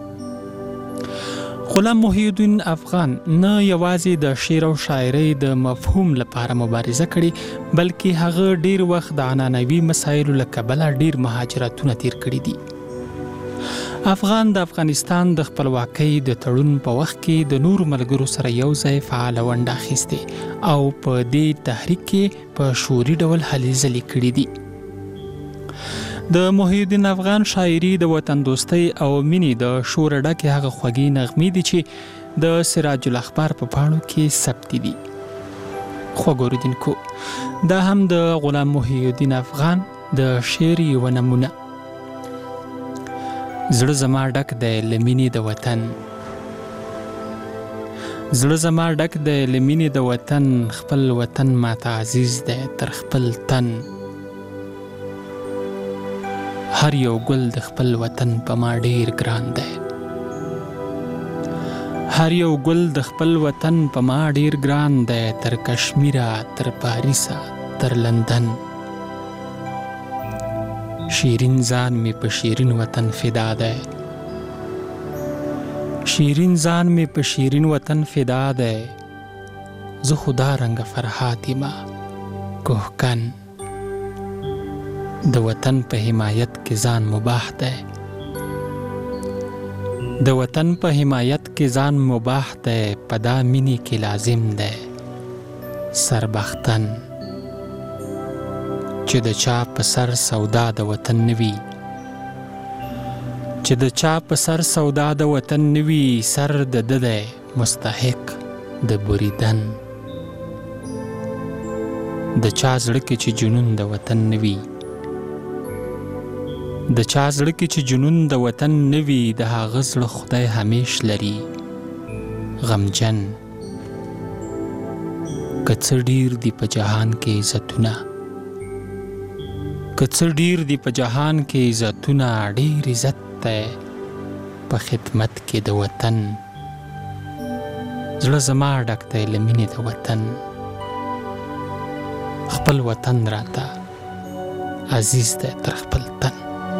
H: غلام محی الدین افغان نه یوازې د شعر او شاعرۍ د مفهوم لپاره مبارزه کړې بلکې هغه ډیر وخت د عنعنوي مسایلو له کبله ډیر مهاجرتونه تیر کړي دي. افغان د افغانستان د خپلواکۍ د تړون په وخت کې د نورو ملګرو سره یو ځای فعاله ونډه اخیستې او په دې تحریک کې په شعوري ډول هلې ځلې کړي دي. د محی الدین افغان شاعري د وطن دوستۍ او مینې د شور ډکې هغه خوږې نغمې دي چې د سراج الاخبار په پاڼو کې ثبت دي. خوږو اوریدونکو، دا هم د غلام محی الدین افغان د شعر یوه نمونه. زړه زما ډک دی له مینې د وطن، زړه زما ډک دی له مینې د وطن، خپل وطن ماته عزیز دی تر خپل تن. هر یو ګل د خپل وطن په ما ډیر ګران دی، هر یو ګل د خپل وطن په ما ډیر ګران دی، تر کشمیره، تر پاریسه، تر لندن. شیرین ځان می په شیرین وطن فدا دی، شیرین ځان می په شیرین وطن فدا دی. زه خدا رنګ فرحات ما کوهکن، د وطن په حمایت کې ځان مباح دی، د وطن په حمایت کې ځان مباح دی. په دا مینې کې لازم دی سربختن، چې د چا په سر سودا د وطن نوي، چې د چا په سر سودا د وطن نوي، سر د ده دی مستحق د بریدن. د چا زړه کې چې جنون د وطن نوي، د چا زړه کې چې جنون د وطن نوي، د هغه زړه خدای همیش لري غمجن. که څه ډیر دی په جهان کې عزتونه، که څه ډیر دی په جهان کې عزتونه، ډیر عزت دی په خدمت کې د وطن. زړه زما ډک دی له مینې د وطن، خپل وطن راته عزیز دی تر خپل تن.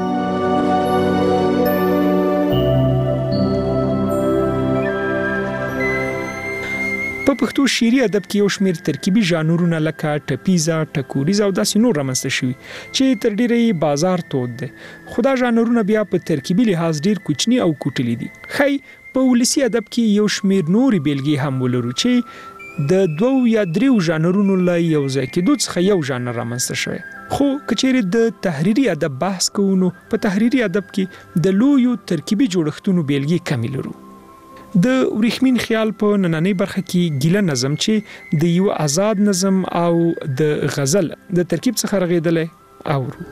C: په پښتو شعري ادب کې یو شمېر ترکیبي ژانرونه لکه ټپیزه، ټکوریزه او داسې نور رامنځته شوي چې تر ډیره یې بازار تود دی. خو دا ژانرونه بیا په ترکیبي لحاظ ډیر کوچني او کوټلي دي. ښایي په ولسي ادب کې یو شمېر نورې بیلګې هم ولرو چې د 2 یا 3 ژانرونو له یو ځای کېدو څخه یو ژانر رامنځته شوی. خو که چیرې د تحریري ادب بحث کوو نو په تحریري ادب کې د لویو ترکیبي جوړښتونو بیلګې کمې لرو. د ورېښمین خیال په نننۍ برخه کې ګیله نظم چې د یو آزاد نظم او د غزل د ترکیب څخه رغېدلی اورو.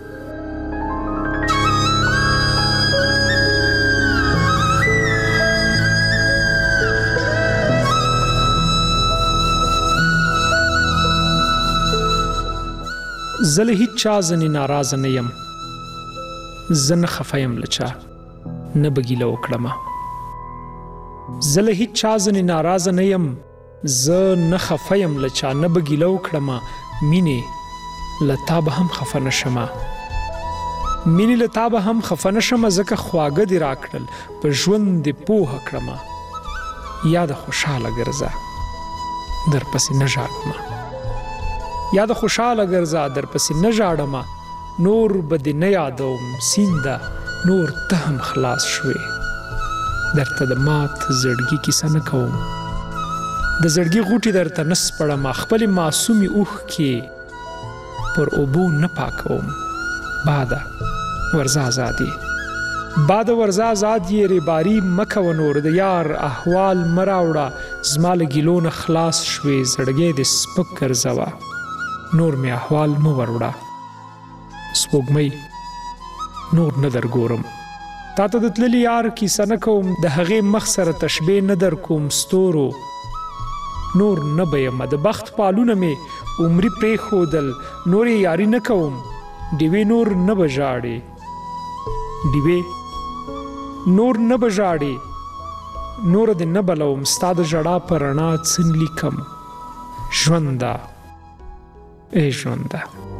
C: زه له هیڅ چا ځنې ناراضه نه یم، زه نه خفه یم له چا، نه به ګیله وکړمه. زه له هیڅ چا ځنې ناراضه نه یم، زه نه خفه یم له چا، نه به ګیله وکړمه. مینې له تا به هم خفه نه شمه، مینې له تا به هم خفه نه شمه، ځکه خواږه دې راکړل، په ژوند دې پوهه کړمه. یاد خوشحاله ګرځه درپسې نه ژاړمه، یاد خوشحاله ګرځه درپسې نه ژاړمه. نور به دې نه یادوم سینده، نور ته هم خلاص شوې، درته د مات زړګي کیسه نه کوم. د زړګي غوټې درته نه سپړمه، خپلې معصومې اوښکې پر اوبو نه پاکوم. باده ورځه ازادي، باده ورځه ازادي، ریباري مه کوه نور، د یار احوال مه راوړه، زما له ګیلو نه خلاص شوې، زړګی دې سپک ګرځوه، نور مې احوال مه وروړه. سپوږمۍ نور نه درګورم، تا ته د تللي یار کیسه نه کوم، د هغې مخ سره تشبیه نه در کوم. ستورو نور نه به یمه، د بخت پالونه مې عمري پرېښودل، نور یې یاري نه کوم. ډیوې نور نه به ژاړې، ډیوې نور نه به ژاړې، نور دې نه بلوم، ستا د ژړا په رڼا څه لیکم. ژونده ای ژونده.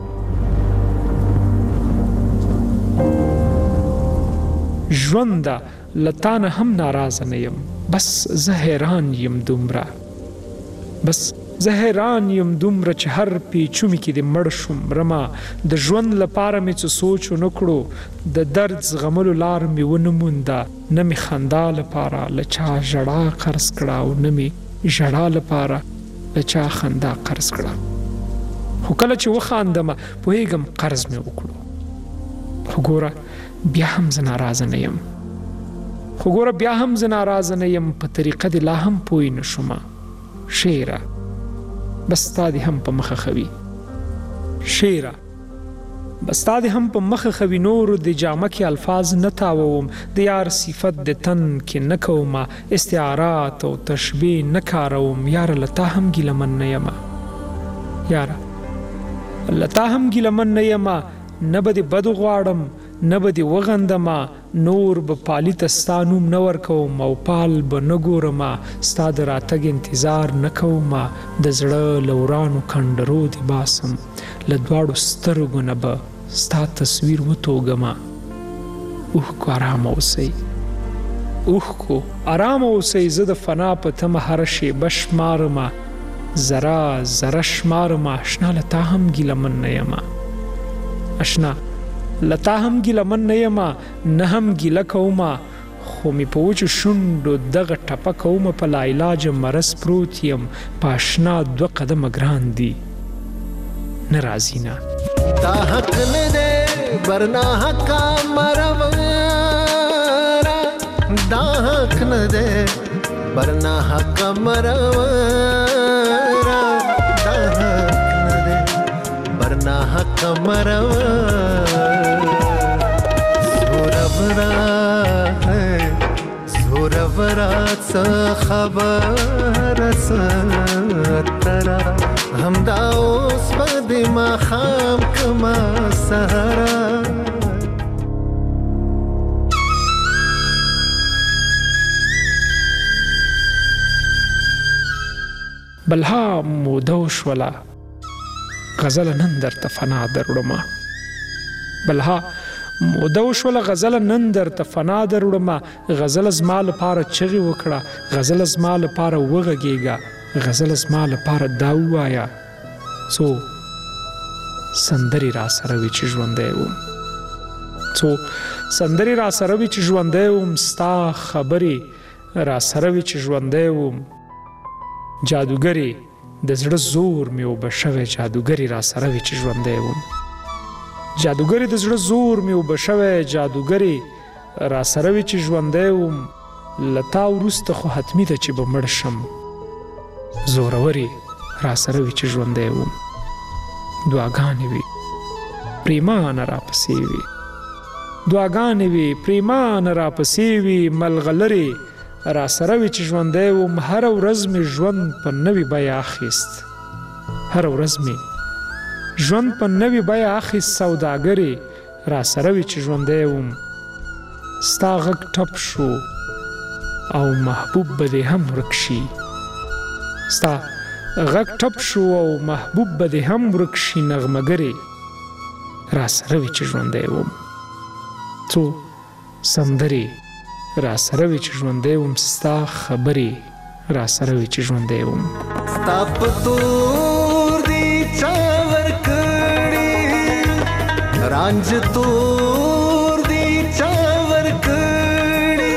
C: ژونده له تا نه هم ناراضه نه یم، بس زه حیران یم دومره، بس زه حیران یم دومره چې هر پیچومي کې دې مړ شوم رما. د ژوند لپاره مې څه سوچ ونه کړو، د درد زغملو لار مې ونه مونده، نه مې خندا لپاره له چا ژړا قرض کړه، او نه مې ژړا لپاره له چا خندا قرض کړه. خو کله چې وخاندمه پوهېږم قرض مې وکړو. خو ګوره بیا هم زه ناراضه نه یم، خو ګوره بیا هم زه ناراضه نه یم، په طریقه دې لا هم پوی نه شومه. شعره بس تا دې هم په مخه خوي، شعره بس تا دې هم په مخه خوي، نور د جامه کې الفاظ نه تاووم، د یار صفت د تن کې نه کومه، استعارات او تشبیه نه کاروم. یاره له تا هم ګیلمن نه یمه، یاره له تا هم ګیلمن نه یمه، نه به دې بدو غواړم، نه به دې وغندمه، نور به پالي ته ستا نوم نه ورکوم، او پال به نه ګورمه، ستا د راتګ انتظار نه کومه. د زړه له ورانو کنډرو دې باسم، له دواړو سترګو نه به ستا تصویر وتوږمه. اوښکو ارامه اوسئ، اوښکو ارامه اوسئ، زه د فنا په تمه هره شیبه شمارمه، ذره ذره شمارمه. اشنا له تا هم ګیلمن نه یمه، اشنا له تا هم ګیلمن نه یمه، نه هم ګیله کومه، خو مې په وچو شونډو دغه ټپه کومه، په لاعلاجه مرض پروت یم، په اشنا 2 قدمه ګران دي نه راځي نه.
O: تا حق نه دی برنا حقا مرورا، دا حق نه دی برنا حقا مرورا، دا حق نه دی برنا حقا مرورا. زورورا څه خبر سترا، همدا اوس په دې ماښام کما سهارا.
C: بلها موده وشوله غزله نن درته فنا دروړمه، بلها موده وشوله غزله نن درته فنا دروړمه. غزله زما لپاره چغې وکړه، غزله زما لپاره وغږېږه، غزله زما لپاره دا ووایه څو سندرې را سره وي چې ژوندی وم، څو سندرې را سره وي چې ژوندی وم، ستا خبرې را سره وي چې ژوندی وم. جادوګرې د زړه زور مې اوبه شوی، جادوګرې را سره وي چې ژوندی وم، جادوګرې د زړه زور مې اوبه شوی، جادوګرې را سره وي چې ژوندی وم. له تا وروسته خو حتمي ده چې به مړ شم، زورورې را سره وي چې ژوندی وم. دعاګانې وي پریمانه را پسې وي، دعاګانې وي پریمانه را پسې وي، ملغلرې را سره وي چې ژوندی وم. هره ورځ مې ژوند په نوې بیه اخیست، هره ورځ مې ژوند په نوې بیه اخیست سوداګرې را سره وي چې ژوندی وم ستا غږ ټپ شو او محبوب به دې هم ورک شي ستا غږ ټپ شو او محبوب به دې هم ورک شي نغمهګرې را سره وي چې ژوندی وم څو سندرې را سره وي چې ژوندی وم ستا خبرې را سره وي چې ژوندی وم
O: ستا په تور دی چا ورکړي رانج تور دی چا ورکړي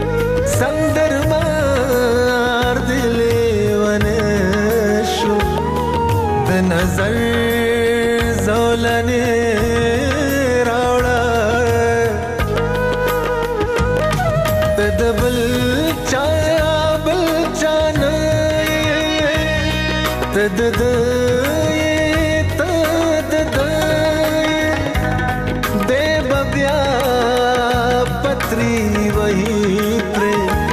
O: سندرمار دی لیونه شو د نظر زولنې راوړه د بل چا بل چا نه د